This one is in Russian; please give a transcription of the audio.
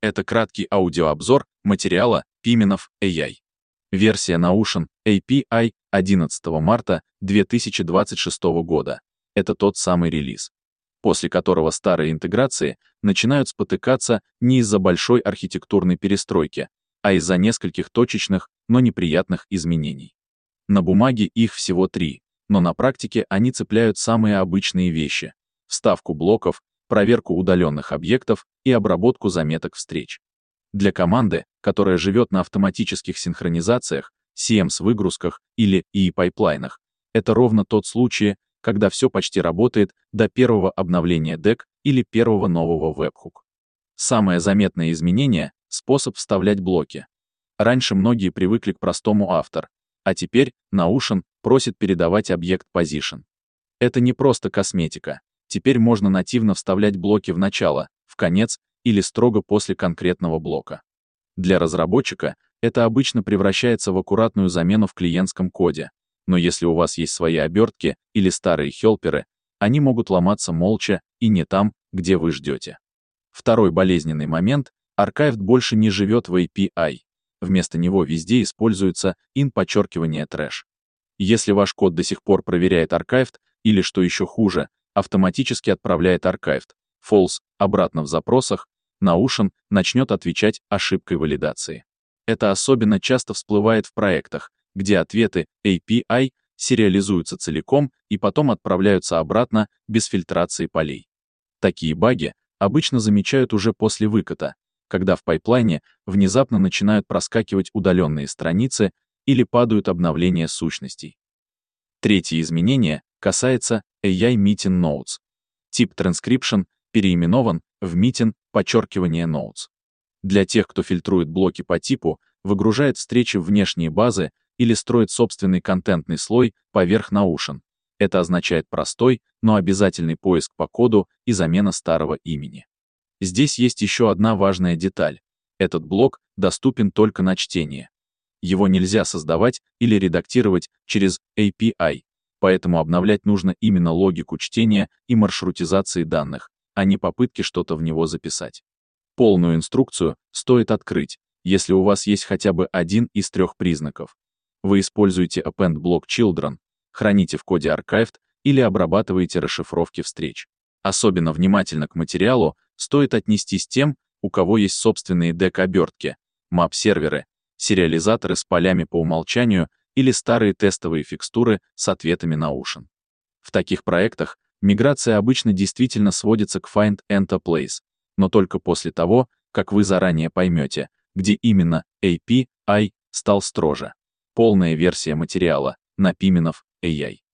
Это краткий аудиообзор материала Piminov AI. Версия Notion API 11 марта 2026 года. Это тот самый релиз, после которого старые интеграции начинают спотыкаться не из-за большой архитектурной перестройки, а из-за нескольких точечных, но неприятных изменений. На бумаге их всего 3, но на практике они цепляют самые обычные вещи: вставку блоков, проверку удаленных объектов и обработку заметок встреч. Для команды, которая живет на автоматических синхронизациях, CMS-выгрузках или EE-пайплайнах, это ровно тот случай, когда все почти работает до первого обновления DEC или первого нового Webhook. Самое заметное изменение — способ вставлять блоки. Раньше многие привыкли к простому after, а теперь Notion просит передавать объект position. Это не просто косметика. Теперь можно нативно вставлять блоки в начало, в конец или строго после конкретного блока. Для разработчика это обычно превращается в аккуратную замену в клиентском коде, но если у вас есть свои обертки или старые хелперы, они могут ломаться молча и не там, где вы ждете. Второй болезненный момент — Archived больше не живет в API. Вместо него везде используется in-trash. Если ваш код до сих пор проверяет Archived, или, что еще хуже, автоматически отправляет Archived false обратно в запросах, Notion начнет отвечать ошибкой валидации. Это особенно часто всплывает в проектах, где ответы API сериализуются целиком и потом отправляются обратно без фильтрации полей. Такие баги обычно замечают уже после выката, когда в пайплайне внезапно начинают проскакивать удаленные страницы или падают обновления сущностей. Третье изменение касается AI Meeting Notes. Тип Transcription переименован в Meeting_Notes. Для тех, кто фильтрует блоки по типу, выгружает встречи в внешние базы или строит собственный контентный слой поверх Notion, это означает простой, но обязательный поиск по коду и замена старого имени. Здесь есть еще одна важная деталь. Этот блок доступен только на чтение. Его нельзя создавать или редактировать через API, поэтому обновлять нужно именно логику чтения и маршрутизации данных, а не попытки что-то в него записать. Полную инструкцию стоит открыть, если у вас есть хотя бы один из 3 признаков. Вы используете append block children, храните в коде archived или обрабатываете расшифровки встреч. Особенно внимательно к материалу стоит отнестись тем, у кого есть собственные DEC-обертки, map-серверы, сериализаторы с полями по умолчанию или старые тестовые фикстуры с ответами Notion. В таких проектах миграция обычно действительно сводится к find enter place, но только после того, как вы заранее поймете, где именно API стал строже. Полная версия материала на Piminov AI.